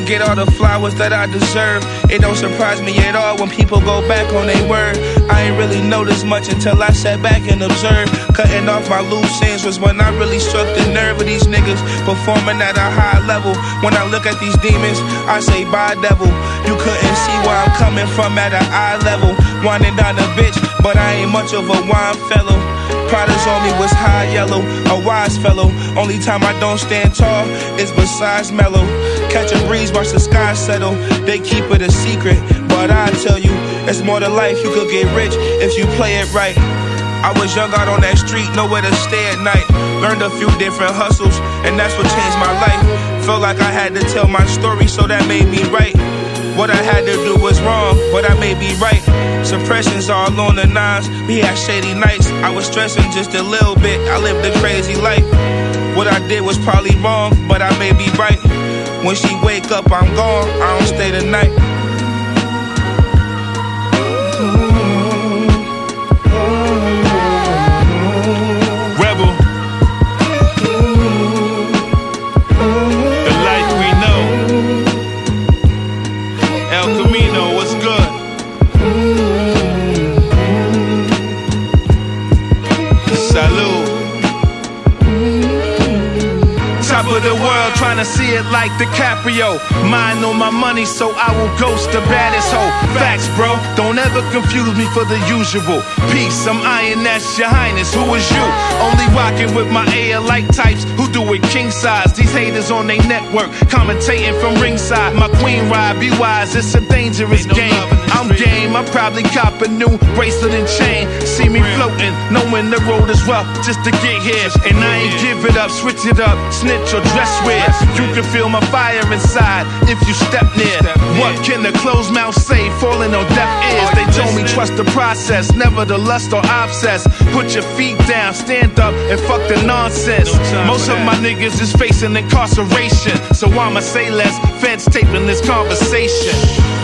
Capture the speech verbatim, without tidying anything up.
don't get all the flowers that I deserve. It don't surprise me at all when people go back on their word. I ain't really noticed much until I sat back and observed. Cutting off my loose ends was when I really struck the nerve of these niggas performing at a high level. When I look at these demons, I say bye devil. You couldn't see where I'm coming from at an eye level. Winding down a bitch, but I ain't much of a wine fellow. Products on me was high yellow, a wise fellow. Only time I don't stand tall is besides mellow. Catch a breeze, watch the sky settle. They keep it a secret, but I tell you, it's more to life. You could get rich if you play it right. I was young out on that street, nowhere to stay at night. Learned a few different hustles, and that's what changed my life. Felt like I had to tell my story, so that made me right. What I had to do was wrong, but I may be right. Suppression's all on the nines, we had shady nights. I was stressing just a little bit, I lived a crazy life. What I did was probably wrong, but I may be right. When she wake up, I'm gone, I don't stay the night. Rebel. The life we know. El Camino, what's good? Salud. Top of the world, trying to see it like DiCaprio. Mind on my money, so I will ghost the baddest hoe. Facts, bro, don't ever confuse me for the usual. Peace, I'm Iron, that's your highness, who is you? Only rocking with my air-like types who do it king size. These haters on their network, commentating from ringside. My queen ride, be wise, it's a dangerous game. I'm game, I probably cop a new bracelet and chain. See me floating, knowing the road is rough just to get here. And I ain't give it up, switch it up, snitch or dress weird. You can feel my fire inside if you step near. What can the closed mouth say, falling on deaf ears? They told me trust the process, never the lust or obsess. Put your feet down, stand up and fuck the nonsense. Most of my niggas is facing incarceration, so I'ma say less, feds taping this conversation.